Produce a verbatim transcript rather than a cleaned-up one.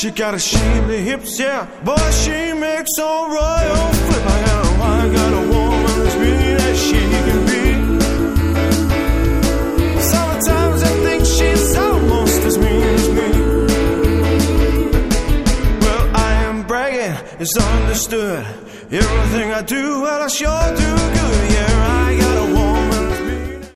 She got a shapely hips, yeah. Boy, she makes a royal flip. I got a, I got a woman as mean as she can be. Sometimes I think she's almost as mean as me. Well, I am bragging, it's understood. Everything I do, well, I sure do good, yeah.